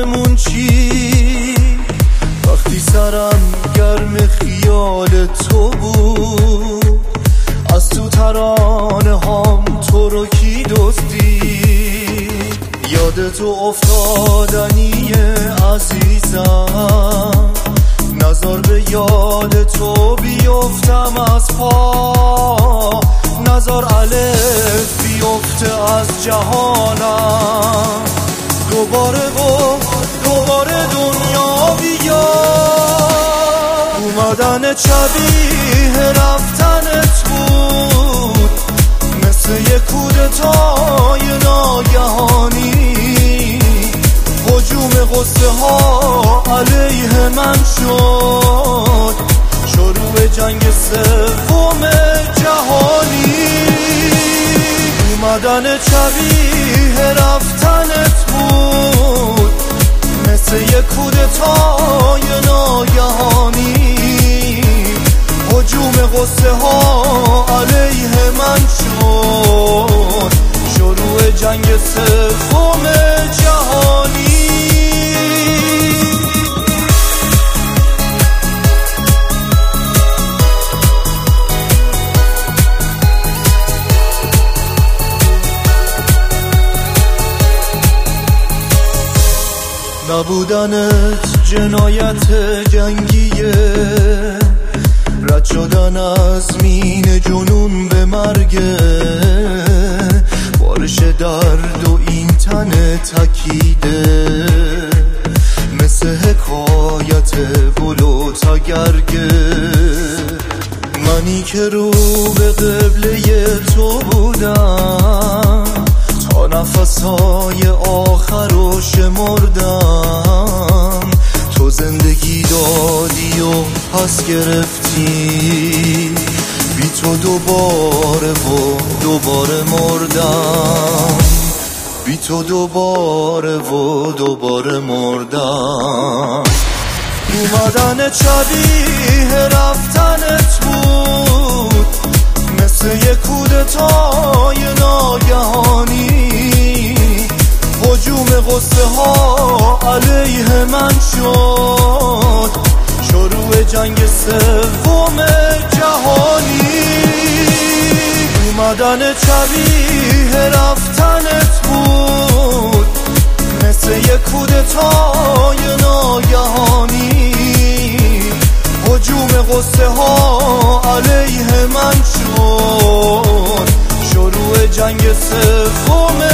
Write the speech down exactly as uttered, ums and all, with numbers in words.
آسمون چی؟ وقتی سرم گرم خیال تو بود، از تو ترانه هام تو رو کی دزدید؟ یاد تو افتادنی عزیزم، نظر به یاد تو بیفتم از پا، نظر الف بیفته از جهانم، دوباره و دوباره دنیا بیاد. اومدن شبیه رفتنت بود، مثل یک کودتای ناگهانی، هجوم غصه ها علیه من شد، شروع جنگ سوم جهانی. اومدن شبیه رفتنت بود، مثل یک کودتای ناگهانی، هجوم غصه ها علیه من شد، شروع جنگ سوم جهانی. نبودنت جنایت جنگیه، رد شدن از مین جنون به مرگه، بارش درد و این تن تکیده، مثل حکایت گل و تگرگه. منی که رو به قبله تو بودم، تا نفسهای آخر رو شمردم، تو زندگی دادی و پس گرفتی، بی تو دوباره و دوباره مردم، بی تو دوباره و دوباره مردم. اومدن شبیه رفتنت بود، مثل یک کودتای ناگهانی، هجوم غصه ها علیه من شد، شروع جنگ سوم جهانی. اومدن شبیه رفتنت بود، مثل یک کودتای ناگهانی، هجوم غصه ها علیه من شد، شروع جنگ سوم